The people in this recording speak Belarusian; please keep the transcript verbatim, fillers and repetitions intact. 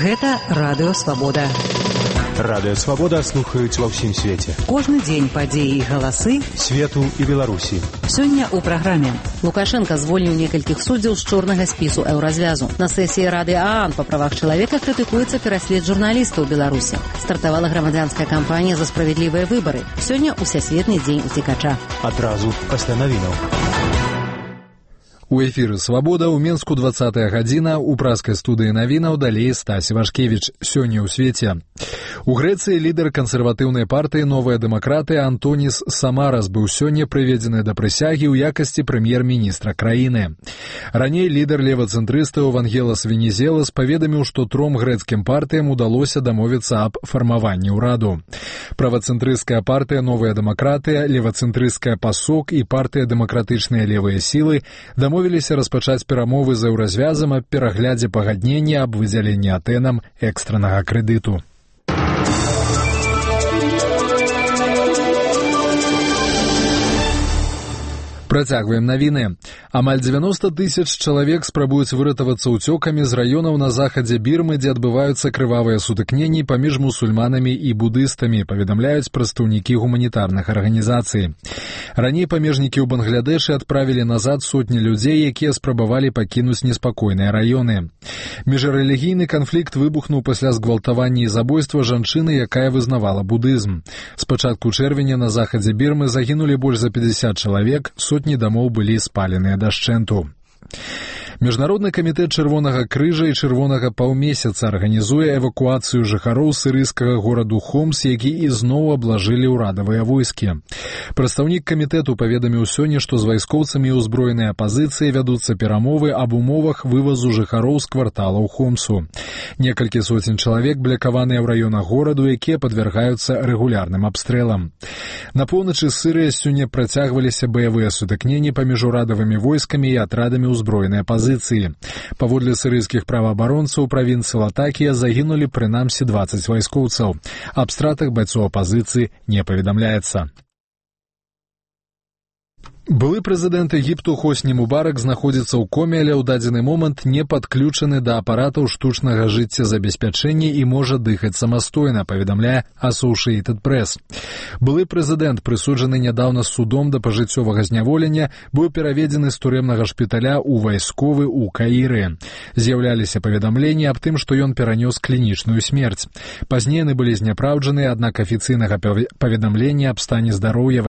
Гэта Радыё Свабода. Радыё Свабода слухаюць ва ўсім свеце. Кожны дзень падзеі і галасы свету і Беларусі. Сёння ў праграме. Лукашенко звольніў некалькіх суддзяў з чорнага спісу еўразвязу. На сесіі Рады ААН па правах чалавека крытыкуецца пераслед журналістаў у Беларусі. Стартавала грамадзянская кампанія за справядлівыя выбары. Сёння ўсясветны дзень уцекача. Адразу пасля навінаў. У эфіры «Свабода» ў Менску двадцатая гадзіна, у праскай студыі навінаў далей Стась Вашкевіч. Сёння ў свеце. У Грэцыі лідар кансерватыўнай партыі «Новая дэмакратыя» Антонис Самарас быў сёння прыведзены да прысягі ў якасці прэм'ер-міністра краіны. Раней лідар левацэнтрыстаў Вангелас Венезелас паведаміў, што тром грэцкім партыям удалося дамовіцца аб фармаванні ўраду. Правацэнтрысцкая партыя «Новая дэмакратыя», левацэнтрысцкая «Пасок» і партыя «Дэмакратычныя левыя сілы» дамовіліся распачаць перамовы з еўразвязам аб пераглядзе пагаднення аб выдзяленні Атэнам экстраннага крэдыту. Працягваем навіны. Амаль дзевяноста тысяч чалавек спрабуюць выратавацца ўцёкамі з раёнаў на захадзе Бірмы, дзе адбываюцца крывавыя сутыкненні паміж мусульманамі і будыстамі, паведамляюць прадстаўнікі гуманітарных арганізацый. Раней памежнікі ў Бангладэшы адправілі назад сотні людзей, якія спрабавалі пакінуць неспакойныя раёны. Міжрэлігійны канфлікт выбухнуў пасля згвалтавання і забойства жанчыны, якая вызнавала будызм. З пачатку чэрвеня на захадзе Бірмы загінулі больш за пятьдесят чалавек, сотні дамоў былі спаленыя дашчэнту. Міжнародны камітэт Чырвонага крыжа і Чырвонага паўмесяца арганізуе эвакуацыю жыхароў сірыйскага гораду Хомс, які ізноў аблажылі ўрадавыя войскі. Прадстаўнік камітэту паведаміў сёння, што з вайскоўцамі і ўзброенай апазіцыі вядуцца перамовы аб умовах вывазу жыхароў з кварталаў Хомсу. Некалькі соцень чалавек блякаваныя ў раёнах гораду, якія падвяргаюцца рэгулярным абстрэлам. На поўначы Сірыі сёння працягваліся баявыя сутыкненні паміж урадавымі войскамі і атрадамі ўзброенай апазіцыі. Паводле сірыйскіх праваабаронцаў правінцыі Латакія загінулі прынамсі дваццаць вайскоўцаў. Аб стратах байцоў апазіцыі не паведамляецца. Былы прэзідэнт Егіпту Хосні Мубарак знаходзіцца ў коме, але ў дадзены момант не падключаны да апаратаў штучнага жыццезабеспячэння і можа дыхаць самастойна, паведамляе Associated Press. Былы прэзідэнт, прысуджаны нядаўна судом да пажыццёвага зняволення, быў пераведзены з турэмнага шпіталя ў вайсковы ў Каіры. З'яўляліся паведамленні аб тым, што ён перанёс клінічную смерць. Пазней яны былі зняпраўджаны, аднак афіцыйнага паведамлення аб стане здароўя